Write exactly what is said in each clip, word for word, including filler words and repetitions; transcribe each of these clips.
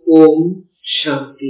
ஓம் சாந்தி.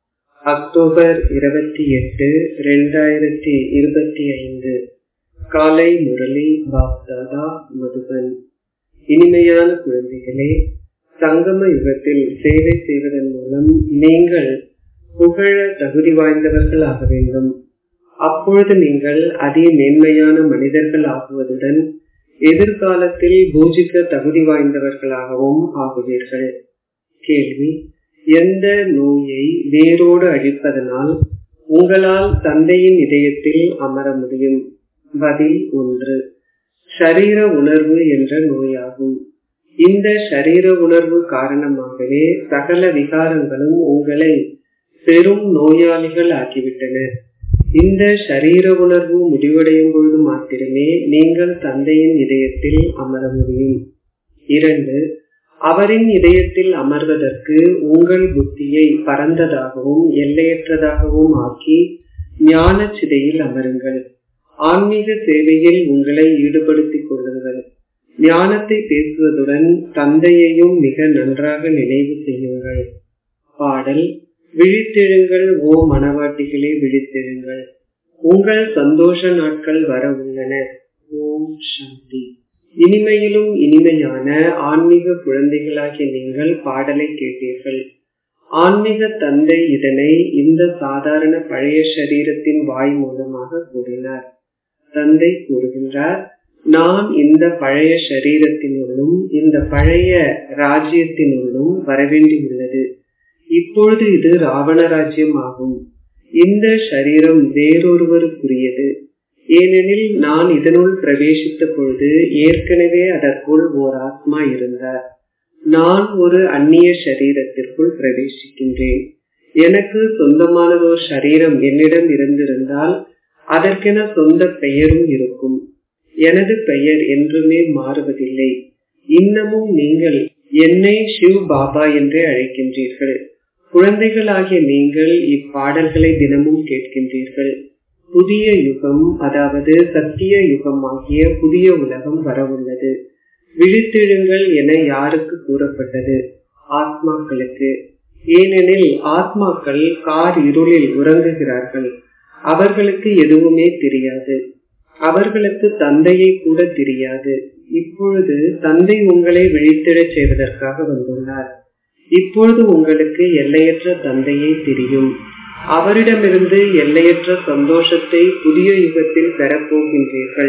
October இருபத்தி எட்டு இரண்டாயிரத்தி இருபத்தி ஐந்து. காலை முரளி பாப்தாதா மதுபன். இனிமையான குழந்தைகளே, சங்கம யுகத்தில் சேவை செய்வதன் மூலம் நீங்கள் புகழ தகுதி வாய்ந்தவர்கள் ஆக வேண்டும். அப்பொழுது நீங்கள் அதி மேன்மையான மனிதர்கள் ஆகுவதுடன் எதிர்காலத்தில் பூஜிக்க தகுதி வாய்ந்தவர்களாகவும் ஆகுவீர்கள். கேள்வி: எந்த நோயை வேரோடு அழிப்பதனால் உங்களால் தந்தையின் இதயத்தில் அமர முடியும்? பதில்: ஒன்று, ஷரீர உணர்வு என்ற நோயாகும். இந்த ஷரீர உணர்வு காரணமாகவே சகல விகாரங்களும் உங்களை பெரும் நோயாளிகள் ஆக்கிவிட்டன. இந்த ஷரீர உணர்வு முடிவடையும் பொழுது மாத்திரமே நீங்கள் தந்தையின் இதயத்தில் அமர முடியும். இரண்டு, அவரின் இதயத்தில் அமர்வதற்கு உங்கள் புத்தியை பரந்ததாகவும் எல்லையற்றதாகவும் ஆக்கி ஞான சிதையில் அமருங்கள். ஆன்மீக சேவையில் உங்களை ஈடுபடுத்திக் கொள்ளுங்கள். ஞானத்தை பேசுவதுடன் தந்தையையும் மிக நன்றாக நினைவு செய்யுங்கள். பாடல்: விழித்தெழுங்கள் ஓ மனவாட்டிகளே, விழித்தெழுங்கள், உங்கள் சந்தோஷ நாட்கள் வர உள்ளன. ஓம் சாந்தி. இனிமையிலும் இனிமையான ஆன்மீக குழந்தைகளாகிய நீங்கள் பாடலை கேட்டீர்கள். ஆன்மீக தந்தை இதனை இந்த சாதாரண பழைய சரீரத்தின் வாய் மூலமாக கூறினார். தந்தை கூறுகின்றார், நான் இந்த பழைய சரீரத்தினுள்ளும் இந்த பழைய ராஜ்யத்தினுள்ளும் வரவேண்டி உள்ளது. இப்பொழுது இது ராவண ராஜ்யம் ஆகும். இந்த சரீரம் வேறொருவருக்குரியது. ஏனெனில் நான் இதனுள் பிரவேசித்த பொழுது ஏற்கனவே அதற்குள் ஓர் ஆத்மா இருந்தார். நான் ஒரு அந்நிய சரீரத்திற்குள் பிரவேசிக்கின்றேன். எனக்கு சொந்தமானதோர் சரீரம் என்னிடம் இருந்திருந்தால் அதற்கென சொந்த பெயரும் இருக்கும். எனது பெயர் என்றுமே மாறுவதில்லை. இன்னமும் நீங்கள் என்னை சிவ் பாபா என்றே அழைக்கின்றீர்கள். குழந்தைகளாகிய நீங்கள் இப்பாடல்களை தினமும் கேட்கின்றீர்கள். புதிய யுகம், அதாவது சத்திய யுகம் ஆகிய புதிய உலகம் வரவுள்ளது. விழித்தெழுங்கள் என யாருக்கு கூறப்பட்டது? ஆத்மாக்களுக்கு. ஏனெனில் ஆத்மாக்கள் கார் இருளில் உறங்குகிறார்கள். அவர்களுக்கு எதுவுமே தெரியாது. அவர்களுக்கு தந்தையை கூட தெரியாது. இப்பொழுது தந்தை உங்களை விழித்தெழச் செய்வதற்காக வந்துள்ளார். இப்பொழுது உங்களுக்கு எல்லையற்ற தந்தையை தெரியும். அவரிடமிருந்து எல்லையற்ற சந்தோஷத்தை புதிய யுகத்தில் பெறப்போகின்றீர்கள்.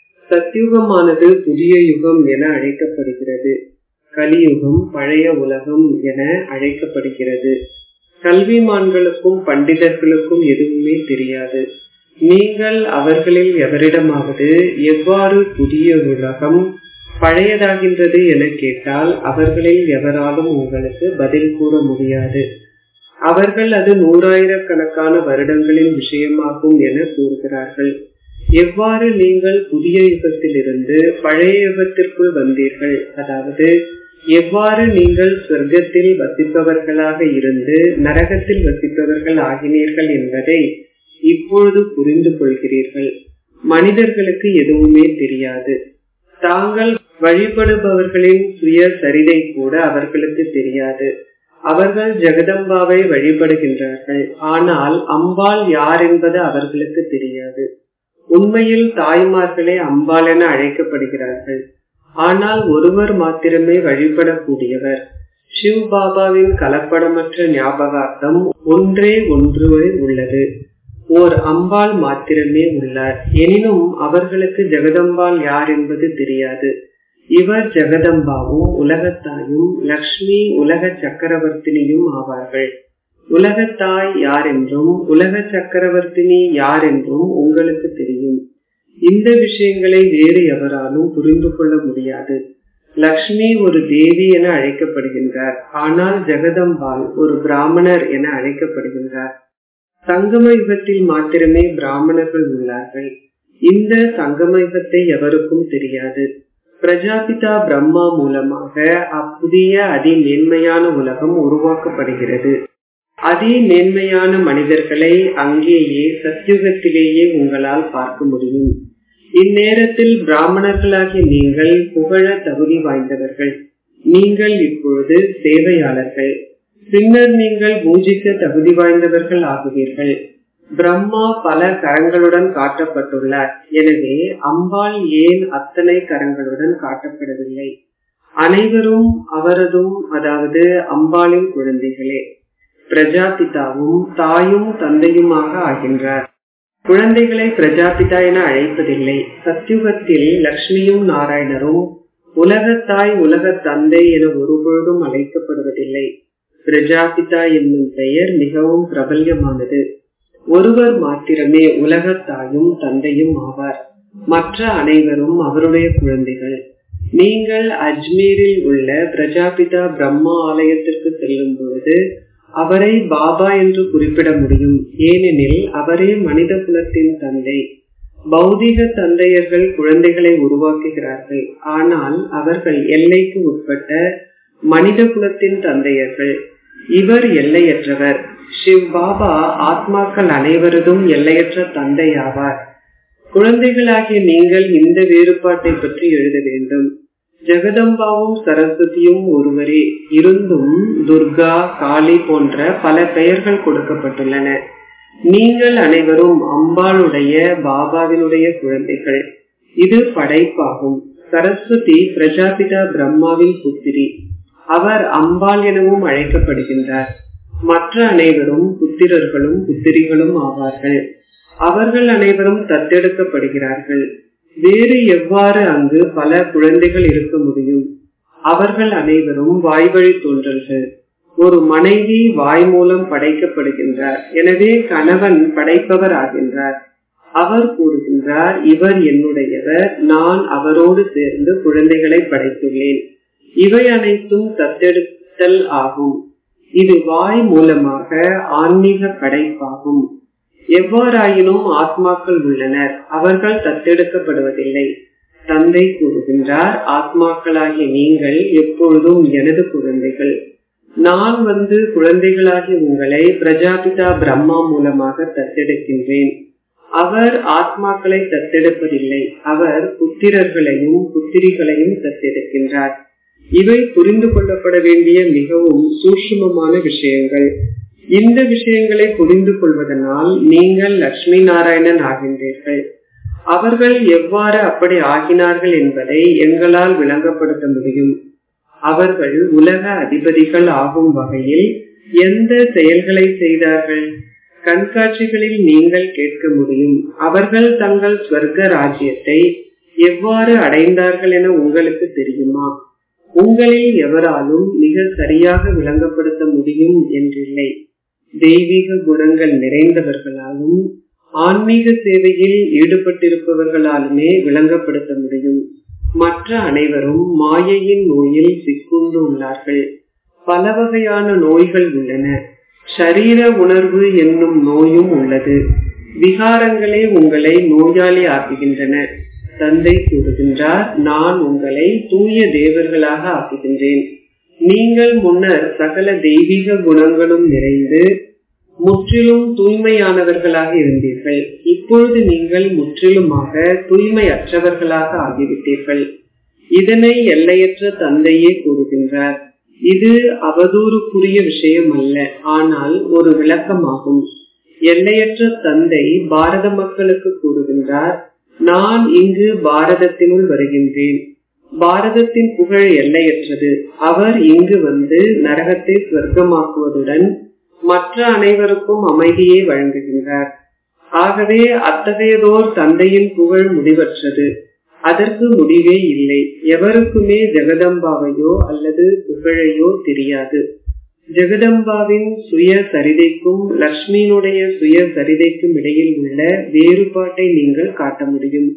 சத்யுகமானது புதிய யுகம் என அழைக்கப்படுகிறது. கலியுகம் பழைய உலகம் என அழைக்கப்படுகிறது. கல்விமான்களுக்கும் பண்டிதர்களுக்கும் எதுவுமே தெரியாது. நீங்கள் அவர்களில் எவரிடமாவது எவ்வாறு புதிய உலகம் பழையதாகின்றது என கேட்டால் அவர்களில் எவராலும் உங்களுக்கு பதில் கூற முடியாது. அவர்கள் அது நூறாயிரக்கணக்கான வருடங்களின் விஷயமாகும் என கூறுகிறார்கள். எவ்வாறு நீங்கள் புதிய யுகத்திலிருந்து பழைய யுகத்திற்குள் வந்தீர்கள், அதாவது எவ்வாறு நீங்கள் சொர்க்கத்தில் வசிப்பவர்களாக இருந்து நரகத்தில் வசிப்பவர்கள் ஆகினீர்கள் என்பதை இப்பொழுது புரிந்து கொள்கிறீர்கள். மனிதர்களுக்கு எதுவுமே தெரியாது. தாங்கள் வழிபடுபவர்களின் சுய சரிதை கூட அவர்களுக்கு தெரியாது. அவர்கள் ஜெகதம்பாவை வழிபடுகின்றார்கள். ஆனால் அம்பாள் யார் என்பது அவர்களுக்கு தெரியாது. உண்மையில் தாய்மார்களே அம்பாள் என அழைக்கப்படுகிறார்கள். ஆனால் ஒருவர் மாத்திரமே வழிபடக்கூடியவர். சிவ் பாபாவின் கலப்படமற்ற ஞாபகார்த்தம் ஒன்றே ஒன்று உள்ளது. ஓர் அம்பாள் மாத்திரமே உள்ளார். எனினும் அவர்களுக்கு ஜெகதம்பாள் யார் என்பது தெரியாது. இவர் ஜெகதம்பாவும் உலகத்தாயும் லக்ஷ்மி உலக சக்கரவர்த்தினியும் ஆவார்கள். உலகத்தாய் யார் என்றும் உலக சக்கரவர்த்தினி யார் என்றும் உங்களுக்கு தெரியும். இந்த விஷயங்களை வேறு எவராலும் புரிந்து கொள்ள முடியாது. லக்ஷ்மி ஒரு தேவி என அழைக்கப்படுகின்றார். ஆனால் ஜெகதம்பாள் ஒரு பிராமணர் என அழைக்கப்படுகின்றார். சங்கம யுகத்தில் மாத்திரமே பிராமணர்கள் உள்ளார்கள். இந்த சங்கம யுகத்தை எவருக்கும் தெரியாது. பிரஜாபிதா பிரம்மா மூலமாக அப்புதிய அதி மேன்மையான உலகம் உருவாக்கப்படுகிறது. அதி மேன்மையான மனிதர்களை அங்கேயே சத்யுகத்திலேயே உங்களால் பார்க்க முடியும். இந்நேரத்தில் பிராமணர்களாகிய நீங்கள் புகழ தகுதி வாய்ந்தவர்கள். நீங்கள் இப்பொழுது சேவையாளர்கள். பின்னர் நீங்கள் பூஜிக்க தகுதி வாய்ந்தவர்கள் ஆகுவீர்கள். பிரம்மா பல கரங்களுடன் காட்டப்பட்டுள்ளார். எனவே அம்பாள் ஏன் அத்தனை கரங்களுடன் காட்டப்படவில்லை? அனைவரும் அவரதும் அதாவது அம்பாளின் குழந்தைகளே. பிரஜாபிதாவும் தாயும் தந்தையுமாக ஆகின்றார். குழந்தைகளை பிரஜாபிதா என அழைப்பதில்லை. சத்யுகத்தில் லக்ஷ்மியும் நாராயணரும் உலகத்தாய் உலக தந்தை என ஒருபொழுதும் அழைக்கப்படுவதில்லை. பிரஜாபிதா என்னும் பெயர் மிகவும் பிரபல்யமானது. ஒருவர் மாத்திரமே உலகத்தாயும் தந்தையும் ஆவார். மற்ற அனைவரும் அவருடைய குழந்தைகள். நீங்கள் அஜ்மீரில் உள்ள பிரஜாபிதா பிரம்மா ஆலயத்திற்கு செல்லும் பொழுது அவரை பாபா என்று குறிப்பிட முடியும். ஏனெனில் அவரே மனித குலத்தின் தந்தை. பௌதிக தந்தையர்கள் குழந்தைகளை உருவாக்குகிறார்கள். ஆனால் அவர்கள் எல்லைக்கு உட்பட்ட மனித குலத்தின் தந்தையர்கள். இவர் எல்லையற்றவர். சிவ் பாபா ஆத்மாக்கள் அனைவரதும் எல்லையற்ற தந்தை ஆவார். குழந்தைகளாகிய நீங்கள் இந்த வேறுபாட்டை பற்றி எழுத வேண்டும். ஜெகதம்பாவும் சரஸ்வதியும் ஒருவரே இருந்தும் துர்கா, காளி போன்ற பல பெயர்கள் கொடுக்கப்பட்டுள்ளன. நீங்கள் அனைவரும் அம்பாளுடைய பாபாவினுடைய குழந்தைகள். இது படைப்பாகும். சரஸ்வதி பிரஜாபிதா பிரம்மாவின் புத்திரி. அவர் அம்பாள் எனவும் அழைக்கப்படுகின்றார். மற்ற அனைவரும் புத்திரர்களும் புத்திரிகளும் ஆவார்கள். அவர்கள் அனைவரும் தத்தெடுக்கப்படுகிறார்கள். வேறு எவ்வாறு அங்கு பல குழந்தைகள் இருக்க முடியும்? அவர்கள் அனைவரும் வாய்வழி தோன்றல்கள். ஒரு மனைவி வாய் மூலம் படைக்கப்படுகின்றார். எனவே கணவன் படைப்பவர் ஆகின்றார். அவர் கூறுகின்றார், இவர் என்னுடையவர், நான் அவரோடு சேர்ந்து குழந்தைகளை படைத்துள்ளேன். இவை அனைத்தும் தத்தெடுத்தல் ஆகும். இது வாய் மூலமாக ஆன்மீக படைப்பாகும். எவ்வாறாயினும் ஆத்மாக்கள் உள்ளனர். அவர்கள் தத்தெடுக்கப்படுவதில்லை. தந்தை கூறுகின்றார், ஆத்மாக்களாகிய நீங்கள் எப்பொழுதும் எனது குழந்தைகள். நான் வந்து குழந்தைகளாகிய உங்களை பிரஜாபிதா பிரம்மா மூலமாக தத்தெடுக்கின்றேன். அவர் ஆத்மாக்களை தத்தெடுப்பதில்லை. அவர் புத்திரர்களையும் புத்திரிகளையும் தத்தெடுக்கின்றார். இவை புரிந்து கொள்ளப்பட வேண்டிய மிகவும் சூட்சுமமான விஷயங்கள். இந்த விஷயங்களை புரிந்து கொள்வதனால் நீங்கள் லட்சுமி நாராயணன் ஆகின்றீர்கள். அவர்கள் எவ்வாறு அப்படி ஆகினார்கள் என்பதை எங்களால் விளங்கப்படுத்த முடியும். அவர்கள் உலக அதிபதிகள் ஆகும் வகையில் எந்த செயல்களை செய்தார்கள்? கண்காட்சிகளில் நீங்கள் கேட்க முடியும். அவர்கள் தங்கள் ஸ்வர்க ராஜ்யத்தை எவ்வாறு அடைந்தார்கள் என உங்களுக்கு தெரியுமா? உங்களில் எவராலும் மிக சரியாக விளங்கப்படுத்த முடியும் என்றில்லை. தெய்வீக குணங்கள் நிறைந்தவர்களாலும் ஆன்மீக சேவையில் ஈடுபட்டிருப்பவர்களாலுமே விளங்கப்படுத்த முடியும். மற்ற அனைவரும் மாயையின் நோயில் சிக்குண்டு உள்ளார்கள். பல வகையான நோய்கள் உள்ளன. ஷரீர உணர்வு என்னும் நோயும் உள்ளது. விகாரங்களே உங்களை நோயாளி ஆக்குகின்றன. தந்தை கூறுகின்றார், நான் உங்களை தூய தேவர்களாக ஆக்குகின்றேன். நீங்கள் முன்னர் சகல தெய்வீக குணங்களும் நிறைந்து முற்றிலும் தூய்மையானவர்களாக இருந்தீர்கள். இப்பொழுது நீங்கள் முற்றிலுமாக தூய்மையற்றவர்களாக ஆகிவிட்டீர்கள். இதனை எல்லையற்ற தந்தையே கூறுகின்றார். இது அவதூறுக்குரிய விஷயம் அல்ல, ஆனால் ஒரு விளக்கமாகும். எல்லையற்ற தந்தை பாரத மக்களுக்கு கூறுகின்றார், நான் இங்கு பாரதத்தினுள் வருகின்றேன். பாரதத்தின் புகழ் எல்லையற்றது. அவர் இங்கு வந்து நரகத்தை சொர்க்கமாக்குவதுடன் மற்ற அனைவருக்கும் அமைதியை வழங்குகின்றார். ஆகவே அத்தகையதோர் தந்தையின் புகழ் முடிவற்றது. அதற்கு முடிவே இல்லை. எவருக்குமே ஜெகதம்பாவையோ அல்லது புகழையோ தெரியாது. ஜெகதம்பாவின் சுய சரிதைக்கும் லக்ஷ்மியினுடைய சுய சரிதைக்கும் இடையில் உள்ள வேறுபாட்டை நீங்கள் காட்ட முடியும்.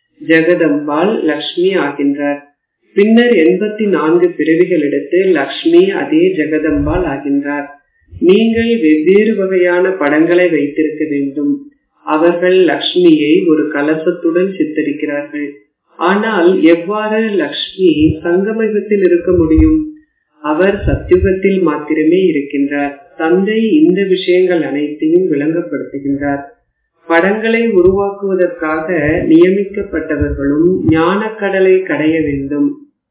ஜெகதம்பாள் லக்ஷ்மி ஆகின்றார். பின்னர் எண்பத்தி நான்கு பிறவிகள் எடுத்து லக்ஷ்மி அதே ஜெகதம்பாள் ஆகின்றார். நீங்கள் வெவ்வேறு வகையான படங்களை வைத்திருக்க வேண்டும். அவர்கள் லக்ஷ்மியை ஒரு கலசத்துடன் சித்தரிக்கிறார்கள். ஆனால் எவ்வாறு லக்ஷ்மி சங்கமயுகத்தில் இருக்க முடியும்? அவர் சத்யுகத்தில் மாத்திரமே இருக்கின்றார். தந்தை இந்த விஷயங்கள் அனைத்தையும் விளங்கப்படுத்துகின்றார். படங்களை உருவாக்குவதற்காக நியமிக்கப்பட்டவர்களும் ஞான கடலை கடைய வேண்டும்.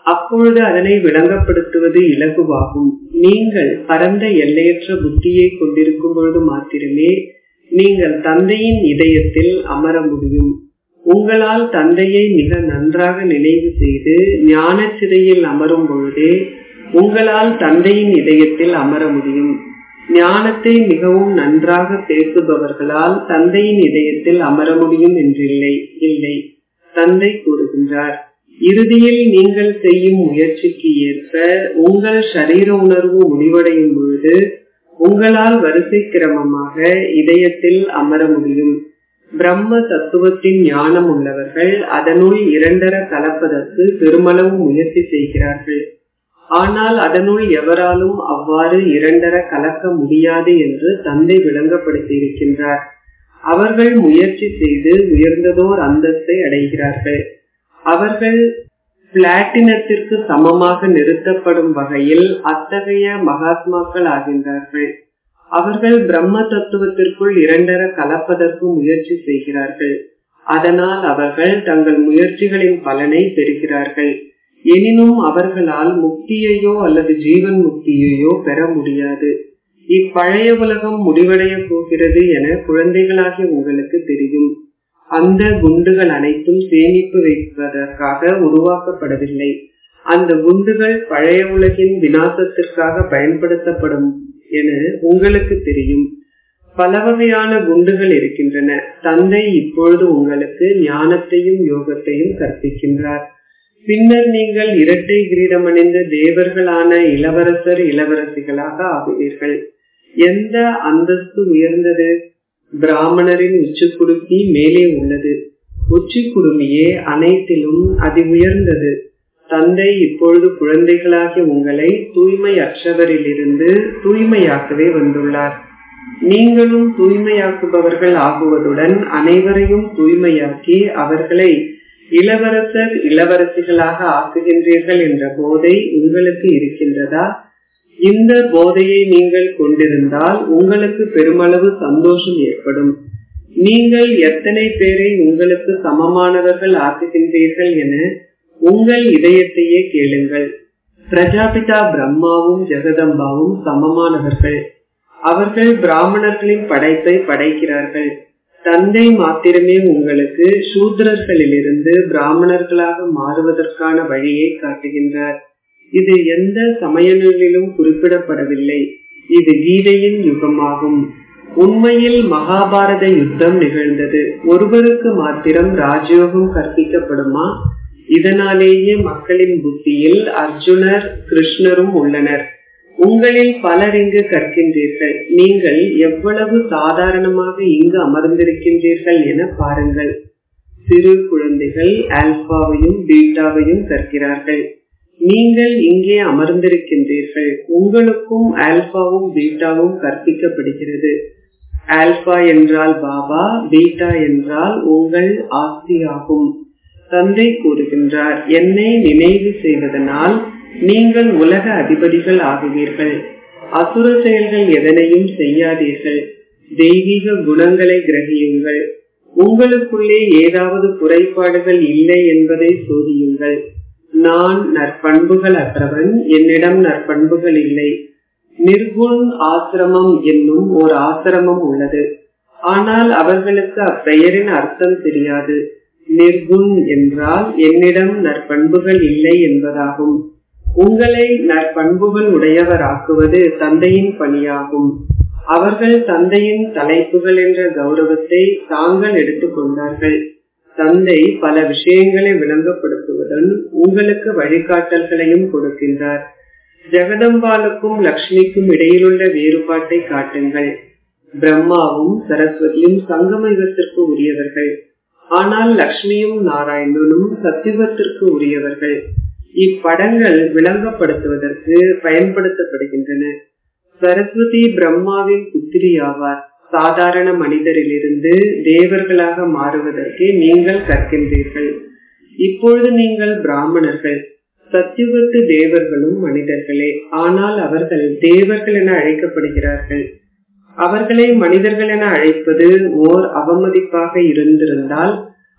அப்பொழுது அதனை விளங்கப்படுத்துவது இலகுவாகும். நீங்கள் பரந்த எல்லையற்ற புத்தியை கொண்டிருக்கும் பொழுது மாத்திரமே நீங்கள் தந்தையின் இதயத்தில் அமர முடியும். உங்களால் தந்தையை மிக நன்றாக நினைவு செய்து ஞான சிறையில் அமரும் பொழுதே உங்களால் தந்தையின் இதயத்தில் அமர முடியும். ஞானத்தை மிகவும் நன்றாக பேசுபவர்களால் தந்தையின் இதயத்தில் அமர முடியும் என்றில்லை. இல்லை, தந்தை கூறுகின்றார், இறுதியில் நீங்கள் செய்யும் முயற்சிக்கு ஏற்ப உங்கள் சரீர உணர்வு முடிவடையும் பொழுது உங்களால் வரிசை கிரமமாக இதயத்தில் அமர முடியும். பிரம்ம தத்துவத்தின் ஞானம் உள்ளவர்கள் அதனுள் இரண்டர கலப்பதற்கு பெருமளவு முயற்சி செய்கிறார்கள். ஆனால் அதனுள் எவராலும் அவ்வாறு இரண்டர கலக்க முடியாது என்று தந்தை விளங்கப்படுத்தி இருக்கின்றார். அவர்கள் முயற்சி செய்து உயர்ந்ததோர் அந்தஸ்தை அடைகிறார்கள். அவர்கள் பிளாட்டினத்திற்கு சமமாக நிறுத்தப்படும் வகையில் அத்தகைய மகாத்மாக்கள் ஆகின்றார்கள். அவர்கள் பிரம்ம தத்துவத்திற்குள் இரண்டர கலப்பதற்கு முயற்சி செய்கிறார்கள். அதனால் அவர்கள் தங்கள் முயற்சிகளின் பலனை பெறுகிறார்கள். எனினும் அவர்களால் முக்தியையோ அல்லது ஜீவன் முக்தியையோ பெற முடியாது. இப்பழைய உலகம் முடிவடைய போகிறது என குழந்தைகளாகிய உங்களுக்கு தெரியும். அந்த குண்டுகள் அனைத்தும் சேமிப்பு வைப்பதற்காக உருவாக்கப்படவில்லை. அந்த குண்டுகள் பழைய உலகின் விநாசத்திற்காக பயன்படுத்தப்படும் என உங்களுக்கு தெரியும். பல வகையான குண்டுகள் இருக்கின்றன. தந்தை இப்பொழுது உங்களுக்கு ஞானத்தையும் யோகத்தையும் கற்பிக்கின்றார். பின்னர் நீங்கள் இரட்டை கிரீடம் அணிந்த தேவர்களான இளவரசர் இளவரசிகளாக ஆகுவீர்கள். எந்த அந்தஸ்து உயர்ந்தது? பிராமணரின் உச்சி குடுமி மேலே உள்ளது. உச்சி குடுமியே அனைத்திலும் அதி உயர்ந்தது. தந்தை இப்பொழுது குழந்தைகளாகிய உங்களை தூய்மை அற்றவரிலிருந்து தூய்மையாக்கவே வந்துள்ளார். நீங்களும் தூய்மையாக்குபவர்கள் ஆகுவதுடன் அனைவரையும் தூய்மையாக்கி அவர்களை இளவரசர் இளவரசிகளாக ஆக்குகின்றீர்கள் என்ற போதை உங்களுக்கு இருக்கின்றதா? இந்த போதையை நீங்கள் கொண்டிருந்தால் உங்களுக்கு பெருமளவு சந்தோஷம் ஏற்படும். நீங்கள் எத்தனை பேரை உங்களுக்கு சமமானவர்கள் ஆக்குகின்றீர்கள் என உங்கள் இதயத்தையே கேளுங்கள். பிரஜாபிதா பிரம்மாவும் ஜெகதம்பாவும் சமமானவர்கள். அவர்கள் பிராமணர்களின் படைப்பை படைக்கிறார்கள். தந்தை மாத்திரமே உங்களுக்கு சூத்ரர்களிலிருந்து பிராமணர்களாக மாறுவதற்கான வழியை காட்டுகின்றார். இது எந்த சமய நூலிலும் குறிப்பிடப்படவில்லை. இது கீதையின் யுகமாகும். உண்மையில் மகாபாரத யுத்தம் நிகழ்ந்தது. ஒருவருக்கு மாத்திரம் ராஜயோகம் கற்பிக்கப்படுமா? இதனாலேயே மக்களின் புத்தியில் அர்ஜுனர் கிருஷ்ணரும் உள்ளனர். உங்களில் பலர் இங்கு கற்கின்றீர்கள். நீங்கள் எவ்வளவு சாதாரணமாக இங்கு அமர்ந்திருக்கின்றீர்கள் என பாருங்கள். சிறு குழந்தைகள் ஆல்பாவையும் பீட்டாவையும் கற்கிறார்கள். நீங்கள் இங்கே அமர்ந்திருக்கின்றீர்கள். உங்களுக்கும் ஆல்பாவும் பீட்டாவும் கற்பிக்கப்படுகிறது. ஆல்பா என்றால் பாபா, பீட்டா என்றால் உங்கள் ஆஸ்தியாகும். தந்தை கூறுகின்றார், என்னை நினைவு செய்வதனால் நீங்கள் உலக அதிபதிகள் ஆகுவீர்கள். அசுர செயல்கள் எதனையும் செய்யாதீர்கள். தெய்வீக குணங்களை கிரகியுங்கள். உங்களுக்குள்ளே ஏதாவது குறைபாடுகள் இல்லை என்பதை சோதியுங்கள். நான் நற்பண்புகள் அற்றவன், என்னிடம் நற்பண்புகள் இல்லை. நிர்குண் ஆசிரமம் என்னும் ஒரு ஆசிரமம் உள்ளது. ஆனால் அவர்களுக்கு அப்பெயரின் அர்த்தம் தெரியாது. நிர்குண் என்றால் என்னிடம் நற்பண்புகள் இல்லை என்பதாகும். உங்களை நற்பண்புகள் உடையவராக்குவது தந்தையின் பணியாகும். அவர்கள் தந்தையின் தலைப்புகள் என்ற கௌரவத்தை தாங்கள் எடுத்துக் கொண்டார்கள். தந்தை பல விஷயங்களை விளங்கப்படுத்துவதுடன் உங்களுக்கு வழிகாட்டல்களையும் கொடுக்கின்றார். ஜெகதம்பாலுக்கும் லக்ஷ்மிக்கும் இடையிலுள்ள வேறுபாட்டை காட்டுங்கள். பிரம்மாவும் சரஸ்வதியும் சங்கம யுகத்திற்கு உரியவர்கள். ஆனால் லக்ஷ்மியும் நாராயணனும் சத்தியுகத்திற்கு உரியவர்கள். இப்படங்கள் விளங்கப்படுத்துவதற்கு பயன்படுத்தப்படுகின்றன. சரஸ்வதி பிரம்மாவின் புத்திரி ஆவார். சாதாரண மனிதரிலிருந்து தேவர்களாக மாறுவதற்கு நீங்கள் கற்கின்றீர்கள். இப்பொழுது நீங்கள் பிராமணர்கள். சத்தியுகத்து தேவர்களும் மனிதர்களே. ஆனால் அவர்கள் தேவர்கள் என அழைக்கப்படுகிறார்கள். அவர்களை மனிதர்கள் என அழைப்பது ஓர் அவமதிப்பாக இருந்திருந்தால்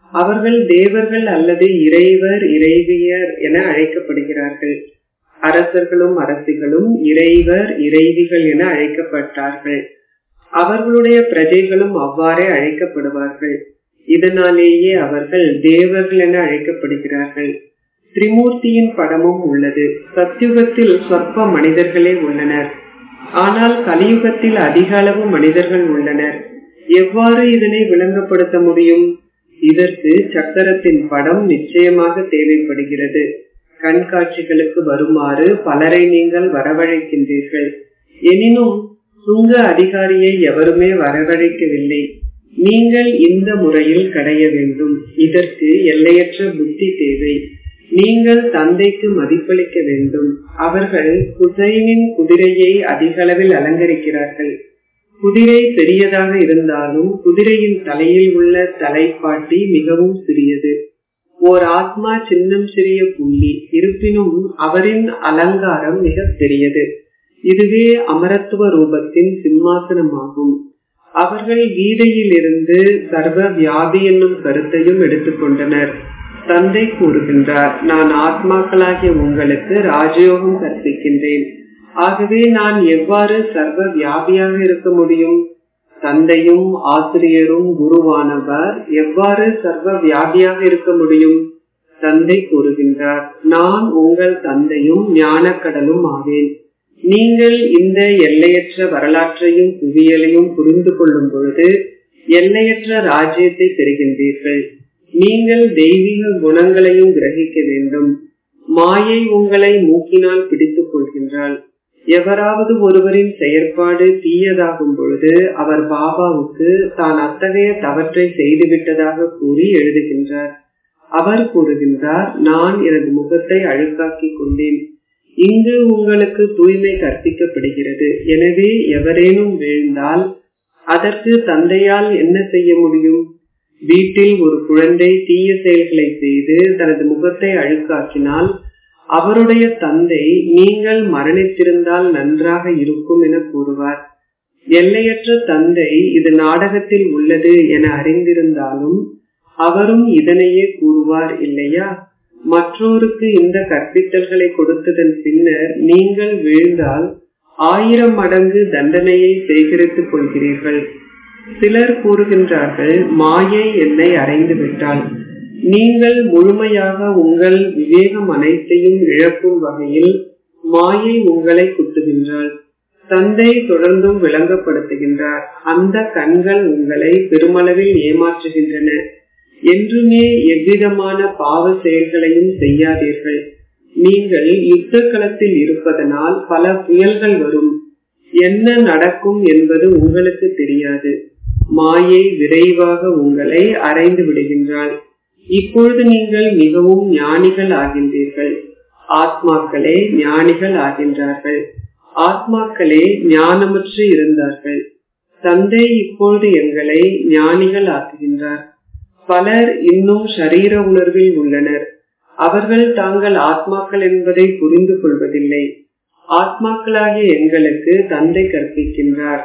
அவர்கள் தேவர்கள் அல்லது இறைவர் இறைவியர் என அழைக்கப்படுகிறார்கள். அரசர்களும் அரசிகளும் இறைவர் இறைவிகள் என அழைக்கப்பட்டார்கள். அவர்களுடைய பிரஜைகளும் அவ்வாறே அழைக்கப்படுவார்கள். இதனாலேயே அவர்கள் தேவர்கள் என அழைக்கப்படுகிறார்கள். திரிமூர்த்தியின் படமும் உள்ளது. சத்யுகத்தில் சொற்ப மனிதர்களே உள்ளனர். ஆனால் கலியுகத்தில் அதிக அளவு மனிதர்கள் உள்ளனர். எவ்வாறு இதனை விளங்கப்படுத்த முடியும்? இதற்கு சக்கரத்தின் படம் நிச்சயமாக தேவைப்படுகிறது. கண்காட்சிகளுக்கு வருமாறு பலரை நீங்கள் வரவழைக்கின்றீர்கள். எனினும் சுங்க அதிகாரியை எவருமே வரவழைக்கவில்லை. நீங்கள் இந்த முறையில் கடைய வேண்டும். இதற்கு எல்லையற்ற புத்தி தேவை. நீங்கள் தந்தைக்கு மதிப்பளிக்க வேண்டும். அவர்கள் குசைனின் குதிரையை அதிக அளவில் அலங்கரிக்கிறார்கள். குதிரை பெரியதாக இருந்தாலும் குதிரையின் தலையில் உள்ள தலைப்பாட்டி மிகவும் சிறியது. ஓர் ஆத்மா சின்னம் சிறிய புள்ளி. இருப்பினும் அவரின் அலங்காரம் மிக பெரியது. இதுவே அமரத்துவ ரூபத்தின் சிம்மாசனமாகும். அவர்கள் கீதையில் இருந்து சர்வ வியாபி என்னும் கருத்தையும் எடுத்துக்கொண்டனர். தந்தை கூறுகின்றார், நான் ஆத்மாக்களாகிய உங்களுக்கு ராஜயோகம் கற்பிக்கின்றேன். ஆகவே நான் எவ்வாறு சர்வ வியாபியாக இருக்க முடியும்? தந்தையும் ஆசிரியரும் குருவானவர் எவ்வாறு சர்வ வியாபியாக இருக்க முடியும்? தந்தை கூறுகின்றார், நான் உங்கள் தந்தையும் ஞானக்கடலும் ஆவேன். நீங்கள் இந்த எல்லையற்ற வரலாற்றையும் புவியலையும் புரிந்து கொள்ளும் பொழுது எல்லையற்ற ராஜ்யத்தை பெறுகின்றீர்கள். நீங்கள் தெய்வீக குணங்களையும் கிரகிக்க வேண்டும். மாயை உங்களை மூக்கினால் பிடித்துக் கொள்கின்றாள். எவராவது ஒருவரின் செயற்பாடு தீயதாகும் பொழுது அவர் பாபாவுக்கு தான் அத்தகைய தவற்றை செய்துவிட்டதாக கூறி எழுதுகின்றார். அவர் கூறுகின்றார், நான் எனது முகத்தை அழுக்காக்கிக் கொண்டேன். இங்கு உங்களுக்கு தூய்மை கற்பிக்கப்படுகிறது. எனவே எவரேனும் வீழ்ந்தால் அதற்கு தந்தையால் என்ன செய்ய முடியும்? வீட்டில் ஒரு குழந்தை தீய செயல்களை செய்து தனது முகத்தை அழுக்காக்கினால் அவருடைய தந்தை நீங்கள் மரணித்திருந்தால் நன்றாக இருக்கும் என கூறுவார். எல்லையற்ற தந்தை இது நாடகத்தில் உள்ளது என அறிந்திருந்தாலும் அவரும் இதனையே கூறுவார் இல்லையா? மற்றோருக்கு இந்த கற்பித்தல்களை கொடுத்ததன் பின்னர் நீங்கள் வீழ்ந்தால் ஆயிரம் மடங்கு தண்டனையை சேகரித்துக் கொள்கிறீர்கள். சிலர் கூறுகின்றார்கள், மாயை என்னை அடைந்து விட்டால். நீங்கள் முழுமையாக உங்கள் விவேகம் அனைத்தையும் இழக்கும் வகையில் மாயை உங்களை குத்துகின்றாள். தந்தை தொடர்ந்தும் விளங்கப்படுத்துகின்றார், அந்த கண்கள் உங்களை பெருமளவில் ஏமாற்றுகின்றன. என்றுமே எவ்விதமான பாவ செயல்களையும் செய்யாதீர்கள். நீங்கள் யுத்த களத்தில் இருப்பதனால் பல புயல்கள் வரும். என்ன நடக்கும் என்பது உங்களுக்கு தெரியாது. மாயை விரைவாக உங்களை அறைந்து விடுகின்றாள். இப்பொழுது நீங்கள் மிகவும் ஞானிகள் ஆகின்றீர்கள். ஆத்மாக்களே ஞானிகள் ஆகின்றார்கள். ஆத்மாக்களே ஞானமற்று இருந்தார்கள். தந்தை இப்பொழுது எங்களை ஞானிகள் ஆக்குகின்றார். பலர் இன்னும் ஷரீர உணர்வில் உள்ளனர். அவர்கள் தாங்கள் ஆத்மாக்கள் என்பதை புரிந்து கொள்வதில்லை. ஆத்மாக்களாகிய எங்களுக்கு தந்தை கற்பிக்கின்றார்.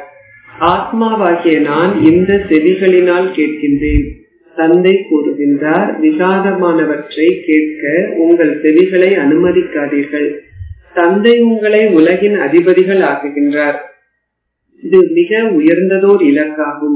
ஆத்மாவாகிய நான் இந்த செவிகளினால் கேட்கின்றேன். தந்தை கூறுகின்றார், விகாதமானவற்றை கேட்க உங்கள் செவிகளை அனுமதிக்காதீர்கள். தந்தை உங்களை உலகின் அதிபதிகள் ஆக்குகின்றார். இது மிக உயர்ந்ததோர் இலக்காகும்.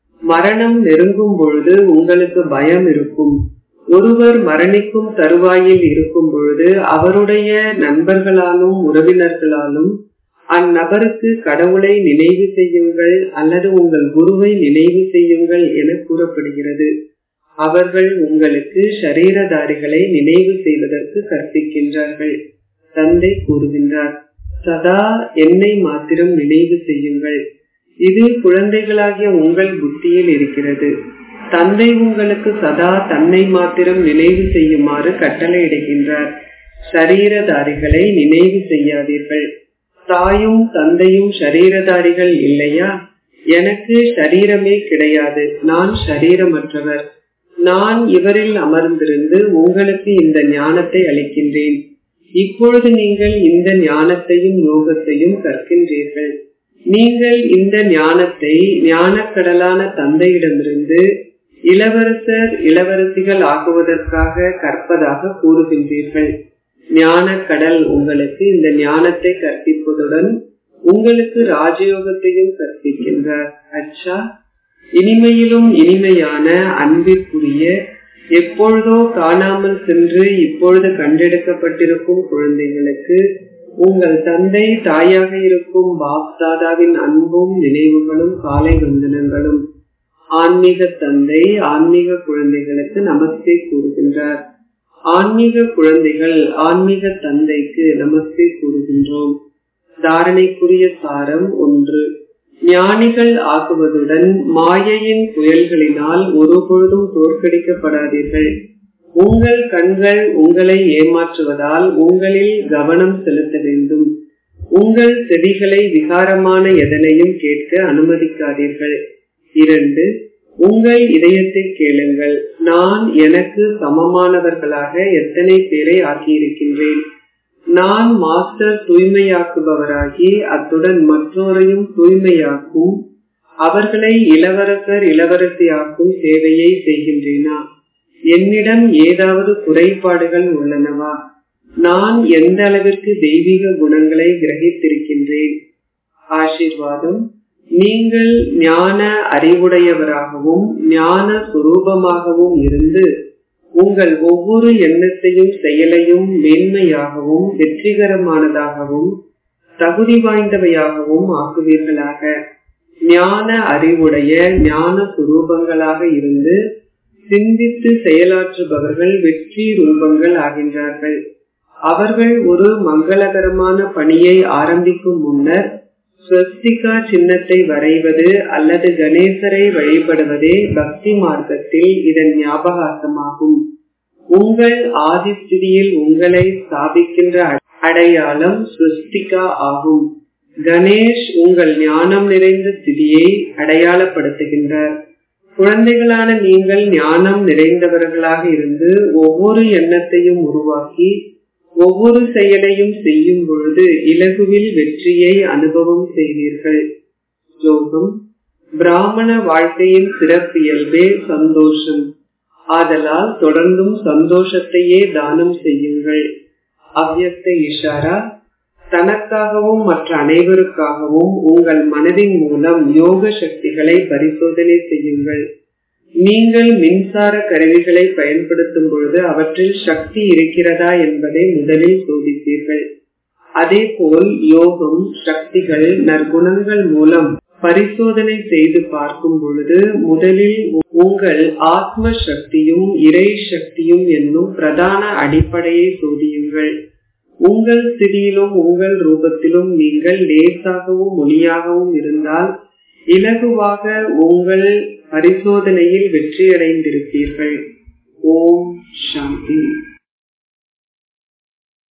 மரணம் நெருங்கும் பொழுது உங்களுக்கு பயம் இருக்கும். ஒருவர் மரணிக்கும் தருவாயில் இருக்கும் பொழுது அவருடைய நண்பர்களாலும் உறவினர்களாலும் அந்நபருக்கு கடவுளை நினைவு செய்யுங்கள் அல்லது உங்கள் குருவை நினைவு செய்யுங்கள் என கூறப்படுகிறது. அவர்கள் உங்களுக்கு ஷரீரதாரிகளை நினைவு செய்வதற்கு கற்பிக்கின்றார்கள். தந்தை கூறுகின்றார், சதா என்னை மாத்திரம் நினைவு செய்யுங்கள். இது குழந்தைகளாகிய உங்கள் புத்தியில் இருக்கிறது. தந்தை உங்களுக்கு சதா தன்னை மாத்திரம் நினைவு செய்யுமாறு கட்டளையிடுகின்றார். ஷரீரதாரிகளை நினைவு செய்யாதீர்கள். தாயும் தந்தையும் ஷரீரதாரிகள் இல்லையா? எனக்கு ஷரீரமே கிடையாது. நான் ஷரீரமற்றவர். நான் இவரில் அமர்ந்திருந்து உங்களுக்கு இந்த ஞானத்தை அளிக்கின்றேன். இப்பொழுது நீங்கள் இந்த ஞானத்தையும் யோகத்தையும் கற்கின்றீர்கள். நீங்கள் இந்த ஞானத்தை ஞானக்கடலான தந்தையிடமிருந்து இளவரசர் இளவரசிகள் ஆகுவதற்காக கற்பதாக கூறுகின்றீர்கள். ஞான கடல் உங்களுக்கு இந்த ஞானத்தை கற்பிப்பதுடன் உங்களுக்கு ராஜயோகத்தையும் கற்பிக்கின்றார். அச்சா, இனிமையிலும் இனிமையான அன்பிற்குரிய எப்பொழுதோ காணாமல் சென்று இப்பொழுது கண்டெடுக்கப்பட்டிருக்கும் குழந்தைகளுக்கு உங்கள் தந்தை தாயாக இருக்கும் பாப் தாதாவின் அன்பும் நினைவுகளும் காலை வந்தனங்களும். ஆன்மீக தந்தை ஆன்மீக குழந்தைகளுக்கு நமஸ்தே கூறுகின்றார். ஆன்மீக குழந்தைகள் ஆன்மீக தந்தைக்கு நமஸ்தே கூறுகின்றோம். தாரணைக்குரிய சாரம் ஒன்று. ஞானிகள் ஆகுவதுடன் மாயையின் புயல்களினால் ஒருபொழுதும் தோற்கடிக்கப்படாதீர்கள். உங்கள் கண்கள் உங்களை ஏமாற்றுவதால் உங்களில் கவனம் செலுத்த வேண்டும். உங்கள் செவிகளை விகாரமான எதனையும் கேட்க அனுமதிக்காதீர்கள். இரண்டு. உங்கள் இதயத்தை கேளுங்கள். நான் எனக்கு சமமானவர்களாக எத்தனை பேரை ஆக்கியிருக்கின்றேன். நான் மாஸ்டர் தூய்மையாக்குபவராகி அத்துடன் மற்றோரையும் தூய்மையாக்கும் அவர்களை இளவரசர் இளவரசியாக்கும் சேவையை செய்கின்றேனா? என்னிடம் ஏதாவது குறைபாடுகள் உள்ளனவா? நான் எந்த அளவிற்கு தெய்வீக குணங்களை கிரகித்திருக்கின்றேன்? ஆசீர்வாதம். நீங்கள் ஞான அறிவுடையவராகவும் ஞான சுரூபமாகவும் இருந்து உங்கள் ஒவ்வொரு எண்ணத்தையும் செயலையும் மேன்மையாகவும் வெற்றிகரமானதாகவும் தகுதி வாய்ந்தவையாகவும் ஆக்குவீர்களாக. ஞான அறிவுடைய ஞான சுரூபங்களாக இருந்து சிந்தித்து செயலாற்றுபவர்கள் வெற்றி ரூபங்கள் ஆகின்றார்கள். அவர்கள் ஒரு மங்களகரமான பணியை ஆரம்பிக்கும் முன்னர் ஸ்வஸ்திகா சின்னத்தை வரைவது அல்லது கணேசரை வழிபடுவதே பக்தி மார்க்கத்தில் இதன் ஞாபகார்த்தமாகும். உங்கள் ஆதிஸ்திதியில் உங்களை ஸ்தாபிக்கின்ற அடையாளம் ஸ்வஸ்திகா ஆகும். கணேஷ் உங்கள் ஞானம் நிறைந்த ஸ்திதியை அடையாளப்படுத்துகின்றார். குழந்தைகளான நீங்கள் ஞானம் நிறைந்தவர்களாக இருந்து ஒவ்வொரு எண்ணத்தையும் உருவாக்கி ஒவ்வொரு செயலையும் செய்யும் பொழுது இலகுவில் வெற்றியை அனுபவம் செய்வீர்கள். ஸ்லோகம். பிராமண வாழ்க்கையின் சிறப்பியல்பே சந்தோஷம். ஆதலால் தொடர்ந்தும் சந்தோஷத்தையே தானம் செய்யுங்கள். அவ்யக்த இஷாரா. தனக்காகவும் மற்ற அனைவருக்காகவும் உங்கள் மனதின் மூலம் யோக சக்திகளை பரிசோதனை செய்யுங்கள். நீங்கள் மின்சார கருவிகளை பயன்படுத்தும் பொழுது அவற்றில் சக்தி இருக்கிறதா என்பதை முதலில் சோதிப்பீர்கள். அதே போல் யோகம் சக்திகள் நற்குணங்கள் மூலம் பரிசோதனை செய்து பார்க்கும் பொழுது முதலில் உங்கள் ஆத்ம சக்தியும் இறை சக்தியும் என்னும் பிரதான அடிப்படையை சோதியுங்கள். உங்கள் ஸ்திதியிலும் உங்கள் ரூபத்திலும் நீங்கள் லேசாகவும் ஒளியாகவும் இருந்தால் இலகுவாக உங்கள் பரிசோதனையில் வெற்றியடைந்திருப்பீர்கள். ஓம் சாந்தி.